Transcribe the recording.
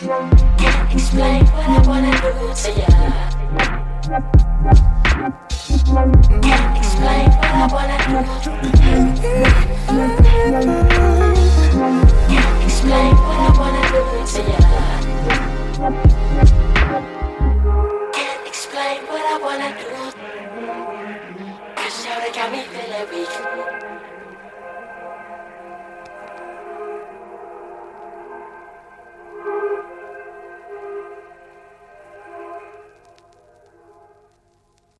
Can't explain what I wanna do to ya. Can't explain what I wanna do. Can't explain what I wanna do to ya. Can't explain what I wanna do. 'Cause y'all got me feeling weak.